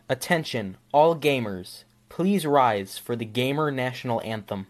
Attention, all gamers. Please rise for the Gamer National Anthem.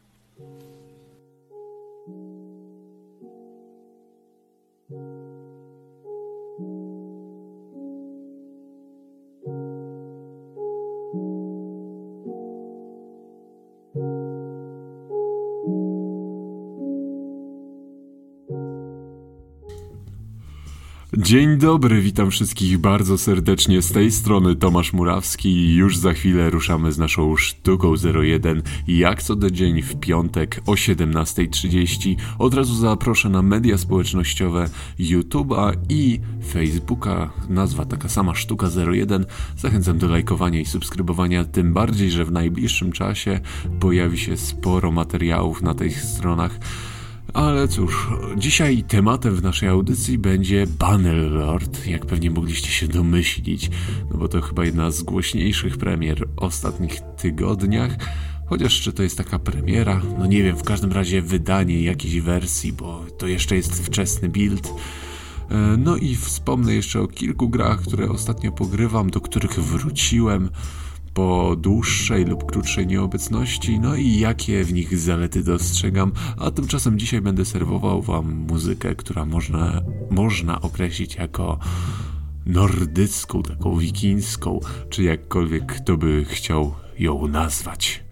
Dzień dobry, witam wszystkich bardzo serdecznie, z tej strony Tomasz Murawski i już za chwilę ruszamy z naszą sztuką 01, jak co dzień w piątek o 17:30. Od razu zaproszę na media społecznościowe YouTube'a i Facebooka, nazwa taka sama, sztuka 01. Zachęcam do lajkowania i subskrybowania, tym bardziej, że w najbliższym czasie pojawi się sporo materiałów na tych stronach. Ale cóż, dzisiaj tematem w naszej audycji będzie Bannerlord, jak pewnie mogliście się domyślić, no bo to chyba jedna z głośniejszych premier w ostatnich tygodniach, chociaż czy to jest taka premiera, no nie wiem, w każdym razie wydanie jakiejś wersji, bo to jeszcze jest wczesny build. No i wspomnę jeszcze o kilku grach, które ostatnio pogrywam, do których wróciłem po dłuższej lub krótszej nieobecności, no i jakie w nich zalety dostrzegam, a tymczasem dzisiaj będę serwował wam muzykę, która można określić jako nordycką, taką wikińską, czy jakkolwiek kto by chciał ją nazwać.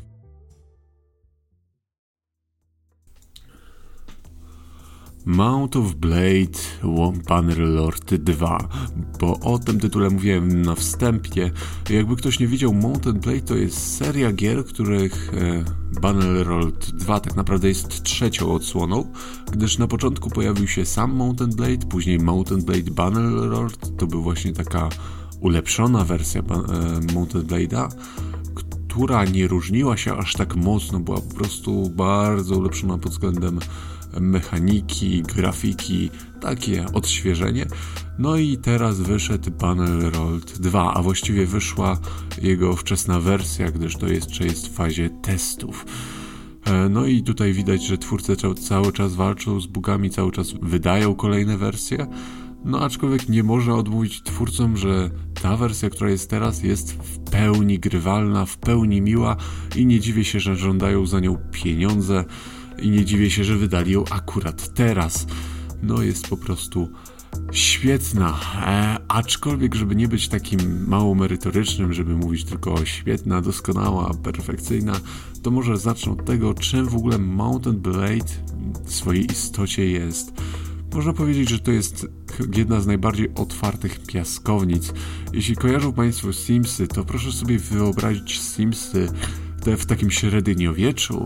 Mount of Blade Bannerlord 2, bo o tym tytule mówiłem na wstępie. Jakby ktoś nie widział, Mount of Blade to jest seria gier, których Bannerlord 2 tak naprawdę jest trzecią odsłoną, gdyż na początku pojawił się sam Mount of Blade, później Mount of Blade Bannerlord, to był właśnie taka ulepszona wersja Mount of Blade'a, która nie różniła się aż tak mocno, była po prostu bardzo ulepszona pod względem mechaniki, grafiki, takie odświeżenie. No i teraz wyszedł Bannerlord 2, a właściwie wyszła jego wczesna wersja, gdyż to jeszcze jest w fazie testów. No i tutaj widać, że twórcy cały czas walczą z bugami, cały czas wydają kolejne wersje. No aczkolwiek nie można odmówić twórcom, że ta wersja, która jest teraz, jest w pełni grywalna, w pełni miła i nie dziwię się, że żądają za nią pieniądze i nie dziwię się, że wydali ją akurat teraz. No jest po prostu świetna, aczkolwiek żeby nie być takim mało merytorycznym, żeby mówić tylko o świetna, doskonała, perfekcyjna, to może zacznę od tego, czym w ogóle Mount of Blade w swojej istocie jest. Można powiedzieć, że to jest jedna z najbardziej otwartych piaskownic. Jeśli kojarzą Państwo Simsy, to proszę sobie wyobrazić Simsy te w takim średniowieczu,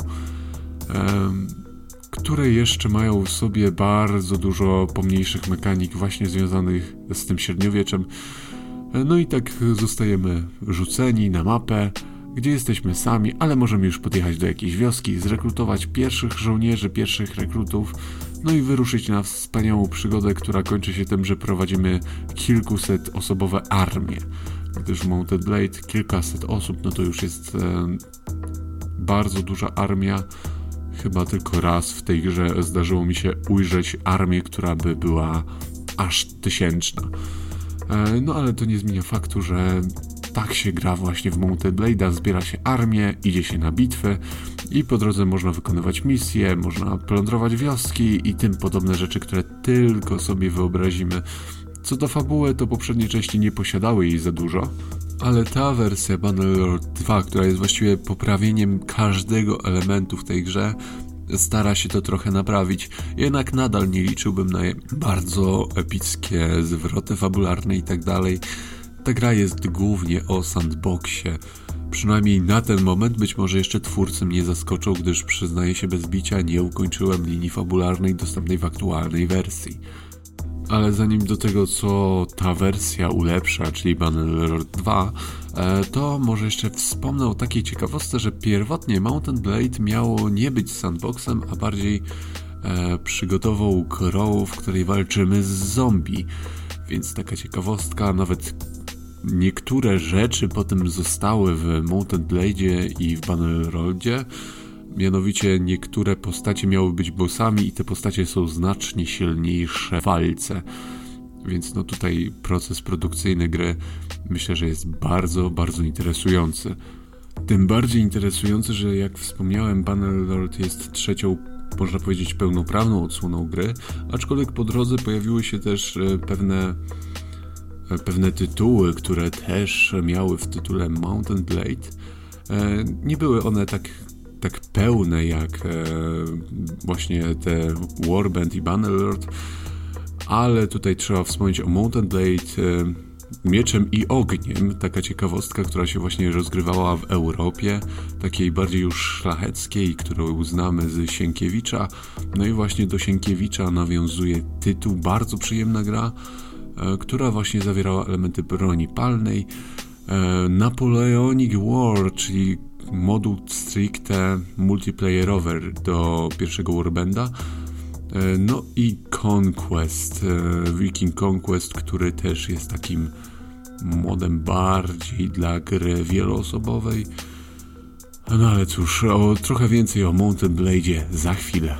które jeszcze mają w sobie bardzo dużo pomniejszych mechanik właśnie związanych z tym średniowieczem. No i tak zostajemy rzuceni na mapę, gdzie jesteśmy sami, ale możemy już podjechać do jakiejś wioski, zrekrutować pierwszych żołnierzy, pierwszych rekrutów, no i wyruszyć na wspaniałą przygodę, która kończy się tym, że prowadzimy kilkusetosobowe armie. Gdyż Mounted Blade, kilkaset osób, no to już jest bardzo duża armia. Chyba tylko raz w tej grze zdarzyło mi się ujrzeć armię, która by była aż 1000. No ale to nie zmienia faktu, że tak się gra właśnie w Mounted Blade'a, zbiera się armię, idzie się na bitwy i po drodze można wykonywać misje, można plądrować wioski i tym podobne rzeczy, które tylko sobie wyobrazimy. Co do fabuły, to poprzednie części nie posiadały jej za dużo, ale ta wersja Bannerlord 2, która jest właściwie poprawieniem każdego elementu w tej grze, stara się to trochę naprawić. Jednak nadal nie liczyłbym na bardzo epickie zwroty fabularne i tak dalej. Ta gra jest głównie o sandboxie. Przynajmniej na ten moment, być może jeszcze twórcy mnie zaskoczą, gdyż przyznaję się bez bicia, nie ukończyłem linii fabularnej dostępnej w aktualnej wersji. Ale zanim do tego, co ta wersja ulepsza, czyli Bannerlord 2, to może jeszcze wspomnę o takiej ciekawostce, że pierwotnie Mount of Blade miało nie być sandboxem, a bardziej przygodową grą, w której walczymy z zombie. Więc taka ciekawostka, nawet niektóre rzeczy potem zostały w Mount of Blade'ie i w Bannerlordzie. Mianowicie niektóre postacie miały być bossami i te postacie są znacznie silniejsze w walce. Więc no tutaj proces produkcyjny gry myślę, że jest bardzo, bardzo interesujący. Tym bardziej interesujący, że jak wspomniałem, Bannerlord jest trzecią, można powiedzieć, pełnoprawną odsłoną gry, aczkolwiek po drodze pojawiły się też pewne tytuły, które też miały w tytule Mount & Blade. Nie były one tak pełne jak właśnie te Warband i Bannerlord, ale tutaj trzeba wspomnieć o Mount & Blade, Mieczem i Ogniem, taka ciekawostka, która się właśnie rozgrywała w Europie, takiej bardziej już szlacheckiej, którą znamy z Sienkiewicza. No i właśnie do Sienkiewicza nawiązuje tytuł, bardzo przyjemna gra, która właśnie zawierała elementy broni palnej. Napoleonic War, czyli moduł stricte multiplayerowy do pierwszego Warbanda. No i Conquest, Viking Conquest, który też jest takim modem bardziej dla gry wieloosobowej. No ale cóż, trochę więcej o Mount & Blade'zie za chwilę.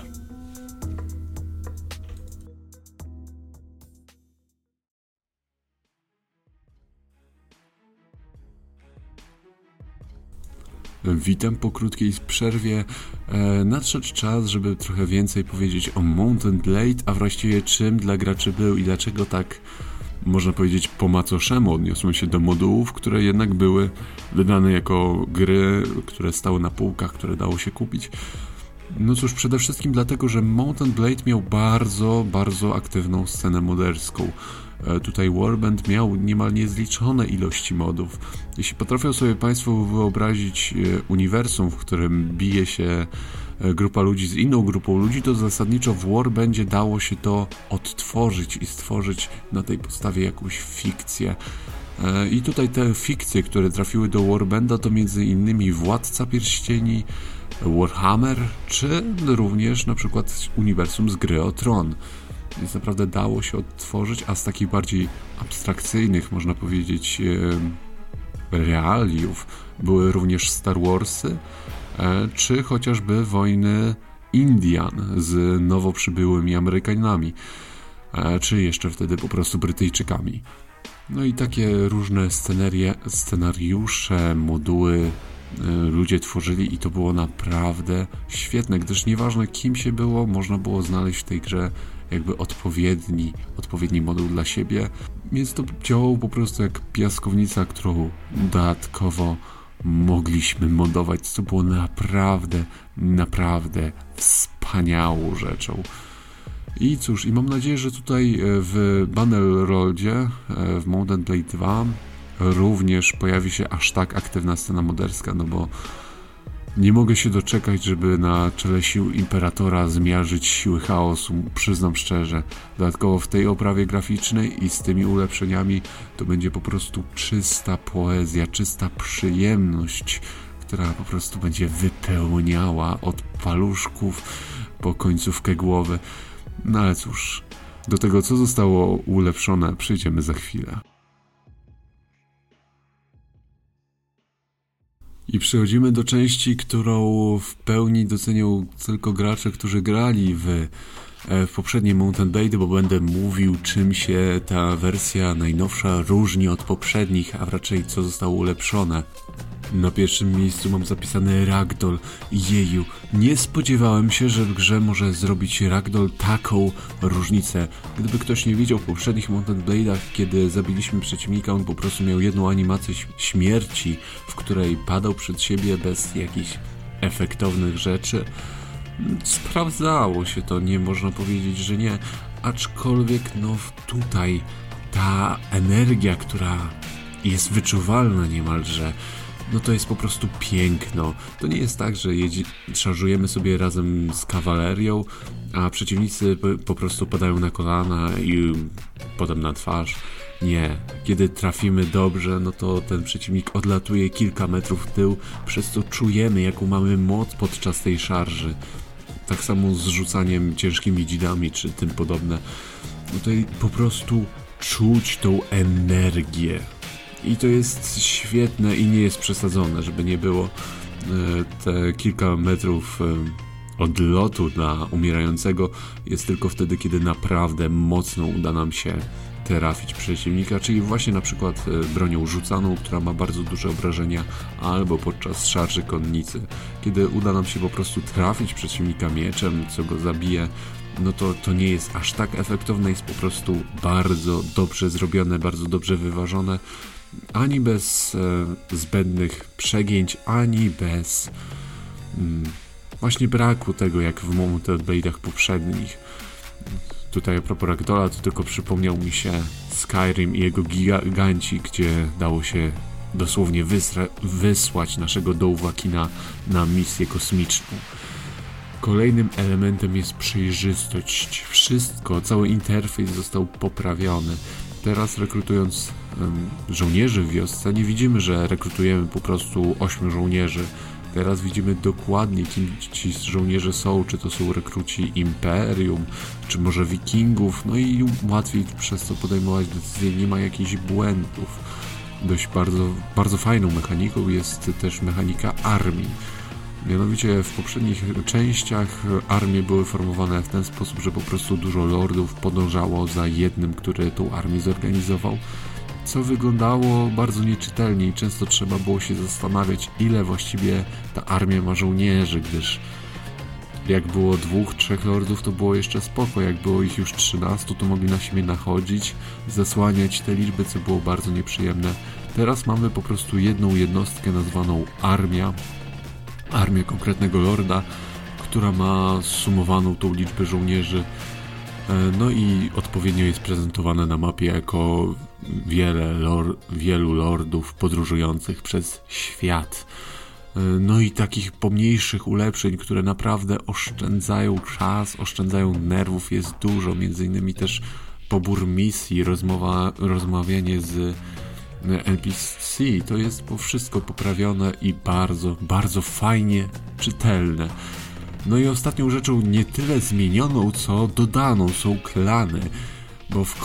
Witam po krótkiej przerwie. Nadszedł czas, żeby trochę więcej powiedzieć o Mount & Blade, a właściwie czym dla graczy był i dlaczego tak, można powiedzieć, po macoszemu odniosłem się do modułów, które jednak były wydane jako gry, które stały na półkach, które dało się kupić. No cóż, przede wszystkim dlatego, że Mount & Blade miał bardzo, bardzo aktywną scenę moderską. Tutaj Warband miał niemal niezliczone ilości modów. Jeśli potrafią sobie Państwo wyobrazić uniwersum, w którym bije się grupa ludzi z inną grupą ludzi, to zasadniczo w Warbandzie dało się to odtworzyć i stworzyć na tej podstawie jakąś fikcję. I tutaj te fikcje, które trafiły do Warbanda, to między innymi Władca Pierścieni, Warhammer, czy również na przykład uniwersum z Gry o Tron. Więc naprawdę dało się odtworzyć, a z takich bardziej abstrakcyjnych, można powiedzieć, realiów były również Star Warsy, czy chociażby wojny Indian z nowo przybyłymi Amerykanami, czy jeszcze wtedy po prostu Brytyjczykami. No i takie różne scenariusze, moduły ludzie tworzyli i to było naprawdę świetne, gdyż nieważne kim się było, można było znaleźć w tej grze jakby odpowiedni moduł dla siebie, więc to działało po prostu jak piaskownica, którą dodatkowo mogliśmy modować, co było naprawdę, naprawdę wspaniałą rzeczą. I cóż, i mam nadzieję, że tutaj w Bannerlordzie, w Mount & Blade 2 również pojawi się aż tak aktywna scena moderska, no bo nie mogę się doczekać, żeby na czele sił Imperatora zmiażdżyć siły chaosu, przyznam szczerze. Dodatkowo w tej oprawie graficznej i z tymi ulepszeniami to będzie po prostu czysta poezja, czysta przyjemność, która po prostu będzie wypełniała od paluszków po końcówkę głowy. No ale cóż, do tego co zostało ulepszone przejdziemy za chwilę. I przechodzimy do części, którą w pełni docenią tylko gracze, którzy grali w poprzednie Mount & Blade, bo będę mówił, czym się ta wersja najnowsza różni od poprzednich, a raczej co zostało ulepszone. Na pierwszym miejscu mam zapisany Ragdoll. Jeju, nie spodziewałem się, że w grze może zrobić Ragdoll taką różnicę. Gdyby ktoś nie widział w poprzednich Mount & Blade'ach, kiedy zabiliśmy przeciwnika, on po prostu miał jedną animację śmierci, w której padał przed siebie bez jakichś efektownych rzeczy. Sprawdzało się to, nie można powiedzieć, że nie. Aczkolwiek no tutaj ta energia, która jest wyczuwalna niemalże, no to jest po prostu piękno. To nie jest tak, że szarżujemy sobie razem z kawalerią, a przeciwnicy po prostu padają na kolana i potem na twarz. Nie. Kiedy trafimy dobrze, no to ten przeciwnik odlatuje kilka metrów w tył, przez co czujemy, jaką mamy moc podczas tej szarży. Tak samo z rzucaniem ciężkimi dzidami, czy tym podobne. No tutaj po prostu czuć tą energię. I to jest świetne i nie jest przesadzone, żeby nie było. Te kilka metrów odlotu dla umierającego jest tylko wtedy, kiedy naprawdę mocno uda nam się trafić przeciwnika, czyli właśnie na przykład bronią rzucaną, która ma bardzo duże obrażenia, albo podczas szarży konnicy. Kiedy uda nam się po prostu trafić przeciwnika mieczem, co go zabije, no to nie jest aż tak efektowne, jest po prostu bardzo dobrze zrobione, bardzo dobrze wyważone, ani bez zbędnych przegięć, ani bez właśnie braku tego, jak w Mountain Blade'ach poprzednich. Tutaj a propos Ragdolla, to tylko przypomniał mi się Skyrim i jego giganci, gdzie dało się dosłownie wysłać naszego Dovahkiina na misję kosmiczną. Kolejnym elementem jest przejrzystość. Wszystko, cały interfejs został poprawiony. Teraz rekrutując żołnierzy w wiosce, nie widzimy, że rekrutujemy po prostu 8 żołnierzy. Teraz widzimy dokładnie, kim ci żołnierze są, czy to są rekruci Imperium, czy może Wikingów, no i łatwiej przez to podejmować decyzje, nie ma jakichś błędów. Dość bardzo fajną mechaniką jest też mechanika armii. Mianowicie w poprzednich częściach armie były formowane w ten sposób, że po prostu dużo lordów podążało za jednym, który tą armię zorganizował, co wyglądało bardzo nieczytelnie i często trzeba było się zastanawiać, ile właściwie ta armia ma żołnierzy, gdyż jak było 2-3 lordów, to było jeszcze spoko, jak było ich już 13, to mogli na siebie nachodzić, zasłaniać te liczby, co było bardzo nieprzyjemne. Teraz mamy po prostu jedną jednostkę nazwaną armię konkretnego lorda, która ma sumowaną tą liczbę żołnierzy, no i odpowiednio jest prezentowane na mapie jako wielu lordów podróżujących przez świat. No i takich pomniejszych ulepszeń, które naprawdę oszczędzają czas, oszczędzają nerwów, jest dużo, między innymi też pobór misji, rozmawianie z NPC, to jest wszystko poprawione i bardzo, bardzo fajnie czytelne. No i ostatnią rzeczą nie tyle zmienioną, co dodaną są klany, bo w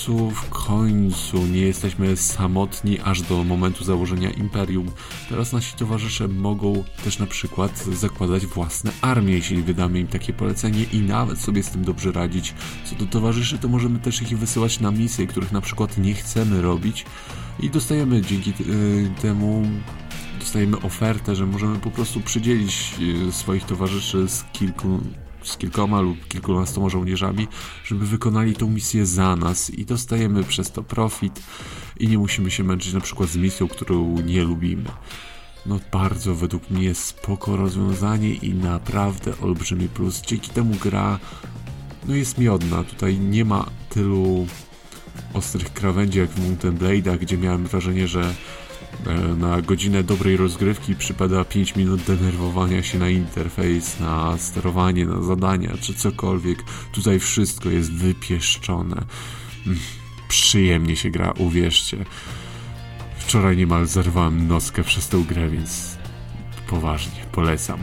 końcu nie jesteśmy samotni aż do momentu założenia Imperium. Teraz nasi towarzysze mogą też na przykład zakładać własne armie, jeśli wydamy im takie polecenie i nawet sobie z tym dobrze radzić. Co do towarzyszy, to możemy też ich wysyłać na misje, których na przykład nie chcemy robić i dostajemy dzięki temu ofertę, że możemy po prostu przydzielić swoich towarzyszy z kilkoma lub kilkunastoma żołnierzami, żeby wykonali tą misję za nas i dostajemy przez to profit i nie musimy się męczyć na przykład z misją, którą nie lubimy. No bardzo według mnie spoko rozwiązanie i naprawdę olbrzymi plus. Dzięki temu gra jest miodna. Tutaj nie ma tylu ostrych krawędzi jak w Mountain Blade'ach, gdzie miałem wrażenie, że na godzinę dobrej rozgrywki przypada 5 minut denerwowania się na interfejs, na sterowanie, na zadania czy cokolwiek. Tutaj wszystko jest wypieszczone. Przyjemnie się gra, uwierzcie. Wczoraj niemal zerwałem noskę przez tę grę, więc poważnie, polecam.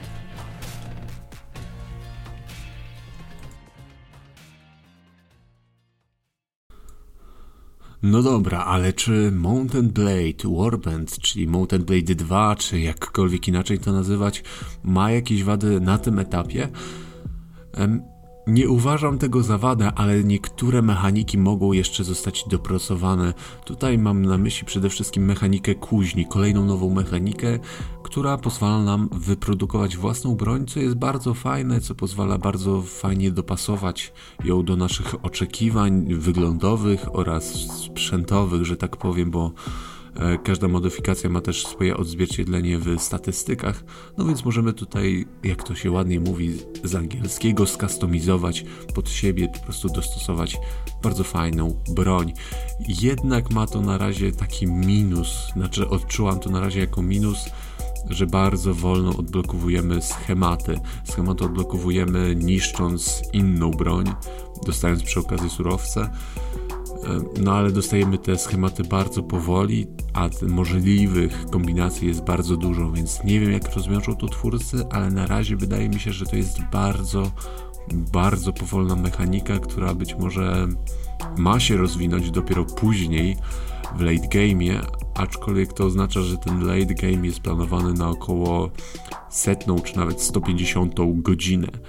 No dobra, ale czy Mountain Blade Warband, czyli Mountain Blade 2, czy jakkolwiek inaczej to nazywać, ma jakieś wady na tym etapie? Nie uważam tego za wadę, ale niektóre mechaniki mogą jeszcze zostać dopracowane. Tutaj mam na myśli przede wszystkim mechanikę kuźni, kolejną nową mechanikę, która pozwala nam wyprodukować własną broń, co jest bardzo fajne, co pozwala bardzo fajnie dopasować ją do naszych oczekiwań wyglądowych oraz sprzętowych, że tak powiem, bo każda modyfikacja ma też swoje odzwierciedlenie w statystykach, no więc możemy tutaj, jak to się ładnie mówi z angielskiego, skustomizować pod siebie, po prostu dostosować bardzo fajną broń. Jednak ma to na razie taki minus, znaczy odczułam to na razie jako minus, że bardzo wolno odblokowujemy schematy. Schematy odblokowujemy niszcząc inną broń, dostając przy okazji surowce. No ale dostajemy te schematy bardzo powoli, a możliwych kombinacji jest bardzo dużo, więc nie wiem jak rozwiążą to twórcy, ale na razie wydaje mi się, że to jest bardzo, bardzo powolna mechanika, która być może ma się rozwinąć dopiero później w late game'ie, aczkolwiek to oznacza, że ten late game jest planowany na około 100 czy nawet 150 godzinę.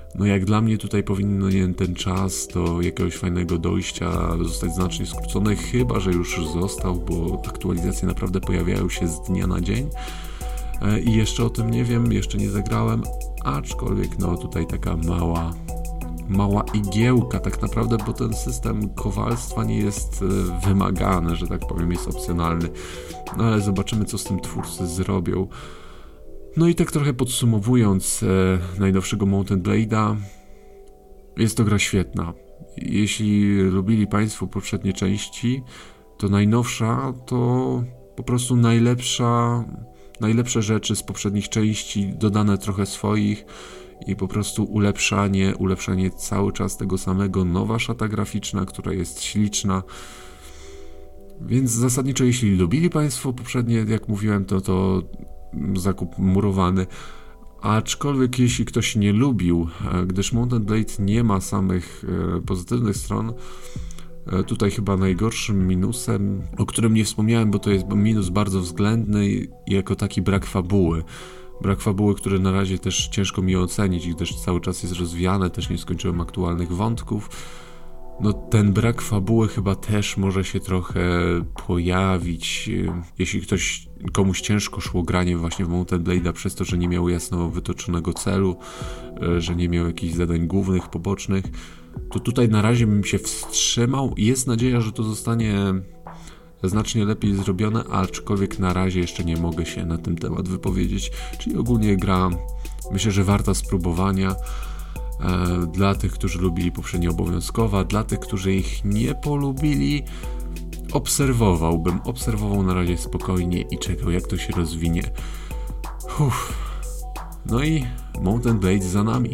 No jak dla mnie tutaj powinien ten czas do jakiegoś fajnego dojścia zostać znacznie skrócony, chyba że już został, bo aktualizacje naprawdę pojawiają się z dnia na dzień. I jeszcze o tym nie wiem, jeszcze nie zagrałem, aczkolwiek no tutaj taka mała igiełka tak naprawdę, bo ten system kowalstwa nie jest wymagany, że tak powiem, jest opcjonalny. No ale zobaczymy, co z tym twórcy zrobią. No i tak trochę podsumowując najnowszego Mount & Blade'a, jest to gra świetna. Jeśli lubili Państwo poprzednie części, to najnowsza to po prostu najlepsze rzeczy z poprzednich części, dodane trochę swoich i po prostu ulepszanie cały czas tego samego, nowa szata graficzna, która jest śliczna. Więc zasadniczo, jeśli lubili Państwo poprzednie, jak mówiłem, to zakup murowany. Aczkolwiek jeśli ktoś nie lubił, gdyż Mount & Blade nie ma samych pozytywnych stron, tutaj chyba najgorszym minusem, o którym nie wspomniałem, bo to jest minus bardzo względny, jako taki brak fabuły. Brak fabuły, który na razie też ciężko mi ocenić, gdyż cały czas jest rozwijane, też nie skończyłem aktualnych wątków. No ten brak fabuły chyba też może się trochę pojawić, jeśli komuś ciężko szło granie właśnie w Mount & Blade'a przez to, że nie miał jasno wytoczonego celu, że nie miał jakichś zadań głównych, pobocznych, to tutaj na razie bym się wstrzymał i jest nadzieja, że to zostanie znacznie lepiej zrobione, aczkolwiek na razie jeszcze nie mogę się na ten temat wypowiedzieć, czyli ogólnie gra, myślę, że warta spróbowania. Dla tych, którzy lubili poprzednio obowiązkowa, dla tych, którzy ich nie polubili, obserwował na razie spokojnie i czekał, jak to się rozwinie. No i Mount & Blade za nami.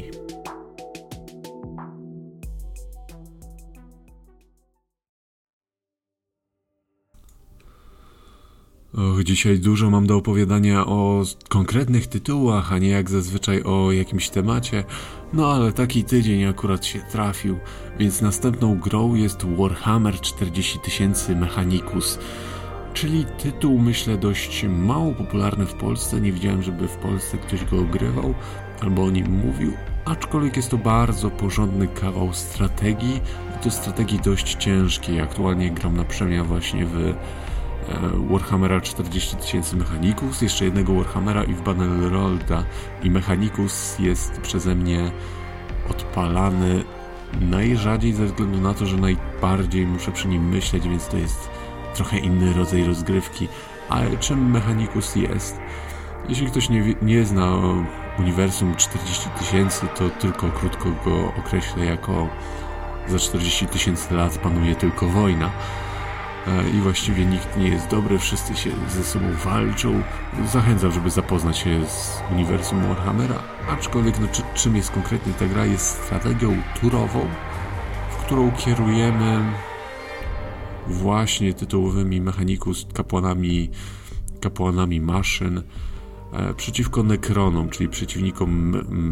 Dzisiaj dużo mam do opowiadania o konkretnych tytułach, a nie jak zazwyczaj o jakimś temacie, no ale taki tydzień akurat się trafił, więc następną grą jest Warhammer 40 000 Mechanicus, czyli tytuł, myślę, dość mało popularny w Polsce. Nie widziałem, żeby w Polsce ktoś go ogrywał albo o nim mówił, aczkolwiek jest to bardzo porządny kawał strategii i to strategii dość ciężkiej. Aktualnie gram na premia właśnie w Warhammera 40 000 Mechanicus, jeszcze jednego Warhammera i w Bannerlorda, i Mechanicus jest przeze mnie odpalany najrzadziej ze względu na to, że najbardziej muszę przy nim myśleć, więc to jest trochę inny rodzaj rozgrywki. Ale czym Mechanicus jest? Jeśli ktoś nie zna uniwersum 40 000, to tylko krótko go określę jako za 40 000 lat panuje tylko wojna. I właściwie nikt nie jest dobry, wszyscy się ze sobą walczą. Zachęcam, żeby zapoznać się z uniwersum Warhammera, aczkolwiek no, czym jest konkretnie ta gra? Jest strategią turową, w którą kierujemy właśnie tytułowymi Mechanicus kapłanami maszyn przeciwko nekronom, czyli przeciwnikom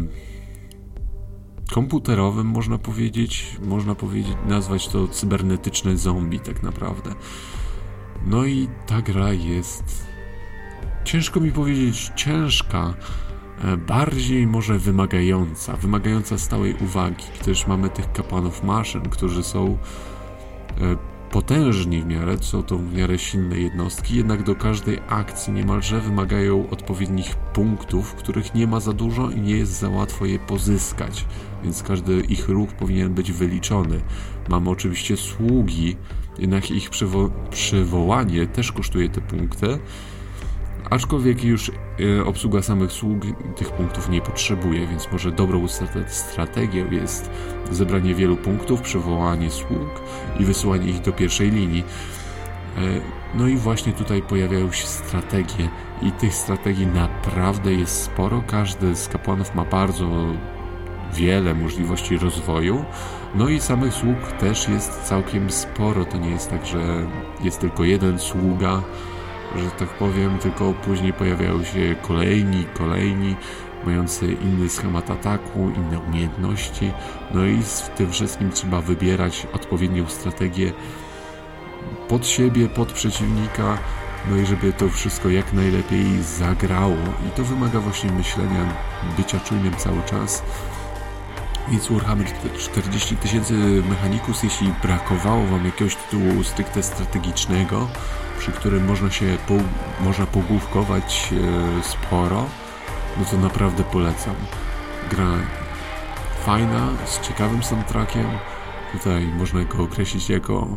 komputerowym, można powiedzieć, nazwać to cybernetyczne zombie tak naprawdę. No i ta gra jest, ciężko mi powiedzieć ciężka, bardziej może wymagająca stałej uwagi, gdyż mamy tych kapłanów maszyn, którzy są potężni w miarę, są to w miarę silne jednostki, jednak do każdej akcji niemalże wymagają odpowiednich punktów, których nie ma za dużo i nie jest za łatwo je pozyskać, więc każdy ich ruch powinien być wyliczony. Mamy oczywiście sługi, jednak ich przywołanie też kosztuje te punkty, aczkolwiek już obsługa samych sług tych punktów nie potrzebuje, więc może dobrą strategią jest zebranie wielu punktów, przywołanie sług i wysyłanie ich do pierwszej linii. No i właśnie tutaj pojawiają się strategie i tych strategii naprawdę jest sporo. Każdy z kapłanów ma bardzo wiele możliwości rozwoju, no i samych sług też jest całkiem sporo. To nie jest tak, że jest tylko jeden sługa, że tak powiem, tylko później pojawiają się kolejni, mający inny schemat ataku, inne umiejętności, no i w tym wszystkim trzeba wybierać odpowiednią strategię pod siebie, pod przeciwnika, no i żeby to wszystko jak najlepiej zagrało i to wymaga właśnie myślenia, bycia czujnym cały czas Więc Warhammer 40 000 Mechanicus, jeśli brakowało wam jakiegoś tytułu stricte strategicznego, przy którym można pogłówkować sporo, no to naprawdę polecam. Gra fajna, z ciekawym soundtrackiem. Tutaj można go określić jako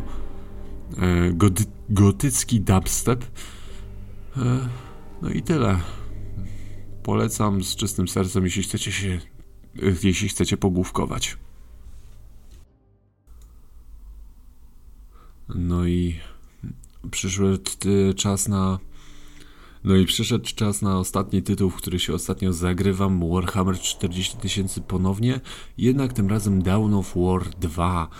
gotycki dubstep. No i tyle. Polecam z czystym sercem, jeśli chcecie pogłówkować. No i przyszedł czas na ostatni tytuł, w który się ostatnio zagrywam, Warhammer 40 000 ponownie, jednak tym razem Dawn of War 2.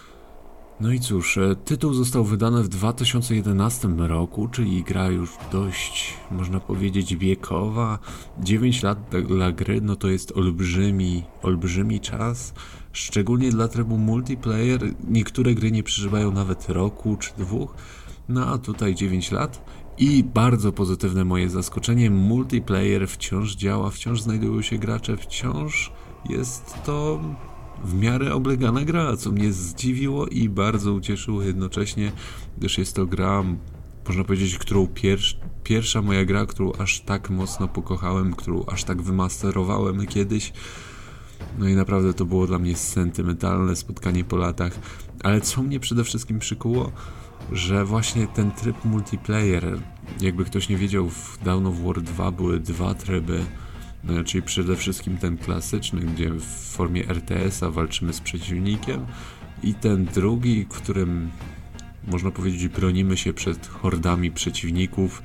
No i cóż, tytuł został wydany w 2011 roku, czyli gra już dość, można powiedzieć, wiekowa. 9 lat dla gry, no to jest olbrzymi czas, szczególnie dla trybu multiplayer. Niektóre gry nie przeżywają nawet roku czy 2, no a tutaj 9 lat. I bardzo pozytywne moje zaskoczenie, multiplayer wciąż działa, wciąż znajdują się gracze, wciąż jest to w miarę oblegana gra, co mnie zdziwiło i bardzo ucieszyło jednocześnie, gdyż jest to gra, można powiedzieć, którą pierwsza moja gra, którą aż tak mocno pokochałem, którą aż tak wymasterowałem kiedyś. No i naprawdę to było dla mnie sentymentalne spotkanie po latach, ale co mnie przede wszystkim przykuło, że właśnie ten tryb multiplayer, jakby ktoś nie wiedział, w Dawn of War 2 były 2 tryby, czyli przede wszystkim ten klasyczny, gdzie w formie RTS-a walczymy z przeciwnikiem, i ten drugi, w którym można powiedzieć bronimy się przed hordami przeciwników,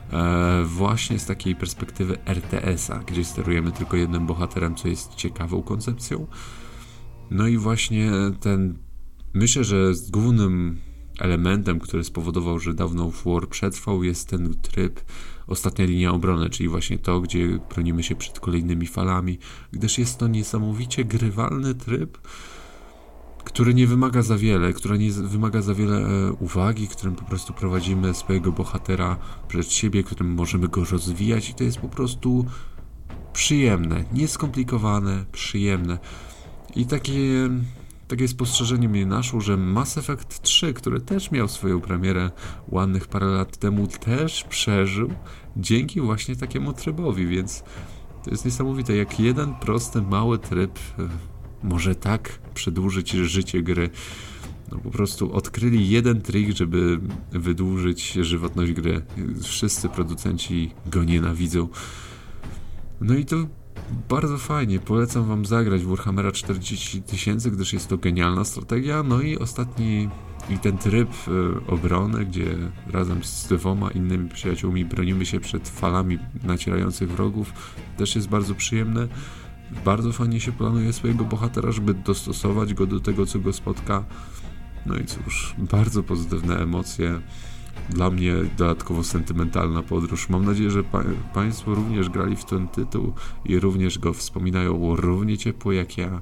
właśnie z takiej perspektywy RTS-a, gdzie sterujemy tylko jednym bohaterem, co jest ciekawą koncepcją. No i właśnie myślę, że głównym elementem, który spowodował, że Dawn of War przetrwał, jest ten tryb ostatnia linia obrony, czyli właśnie to, gdzie bronimy się przed kolejnymi falami, gdyż jest to niesamowicie grywalny tryb, który nie wymaga za wiele, uwagi, którym po prostu prowadzimy swojego bohatera przed siebie, którym możemy go rozwijać, i to jest po prostu przyjemne, nieskomplikowane, przyjemne. I takie spostrzeżenie mnie naszło, że Mass Effect 3, który też miał swoją premierę ładnych parę lat temu, też przeżył dzięki właśnie takiemu trybowi, więc to jest niesamowite, jak jeden prosty, mały tryb może tak przedłużyć życie gry. No po prostu odkryli jeden trik, żeby wydłużyć żywotność gry. Wszyscy producenci go nienawidzą. No i to bardzo fajnie, polecam wam zagrać w Warhammera 40 000, gdyż jest to genialna strategia. No i ten tryb obrony, gdzie razem z 2 innymi przyjaciółmi bronimy się przed falami nacierających wrogów, też jest bardzo przyjemny. Bardzo fajnie się planuje swojego bohatera, żeby dostosować go do tego, co go spotka. No i cóż, bardzo pozytywne emocje. Dla mnie dodatkowo sentymentalna podróż. Mam nadzieję, że Państwo również grali w ten tytuł i również go wspominają równie ciepło jak ja.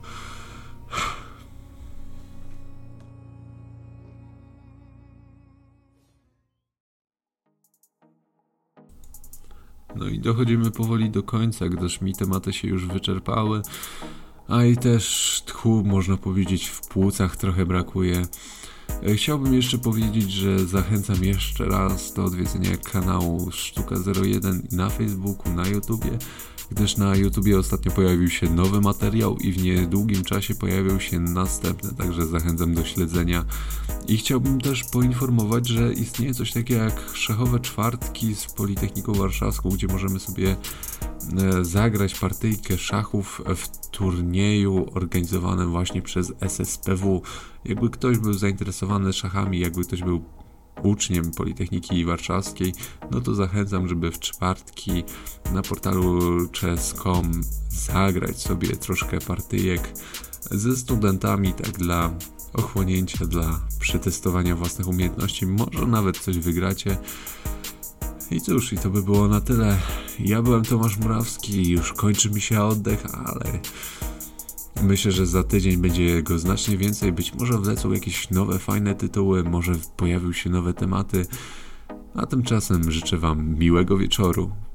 No i dochodzimy powoli do końca, gdyż mi tematy się już wyczerpały, a i też tchu, można powiedzieć, w płucach trochę brakuje. Chciałbym jeszcze powiedzieć, że zachęcam jeszcze raz do odwiedzenia kanału Sztuka 01 na Facebooku, na YouTubie, gdyż na YouTubie ostatnio pojawił się nowy materiał i w niedługim czasie pojawią się następne, także zachęcam do śledzenia. I chciałbym też poinformować, że istnieje coś takiego jak szachowe czwartki z Politechniką Warszawską, gdzie możemy sobie zagrać partyjkę szachów w turnieju organizowanym właśnie przez SSPW. Jakby ktoś był zainteresowany szachami, jakby ktoś był uczniem Politechniki Warszawskiej, no to zachęcam, żeby w czwartki na portalu chess.com zagrać sobie troszkę partyjek ze studentami, tak dla ochłonięcia, dla przetestowania własnych umiejętności. Może nawet coś wygracie. I cóż, i to by było na tyle. Ja byłem Tomasz Murawski, już kończy mi się oddech, ale myślę, że za tydzień będzie go znacznie więcej. Być może wlecą jakieś nowe, fajne tytuły, może pojawią się nowe tematy. A tymczasem życzę wam miłego wieczoru.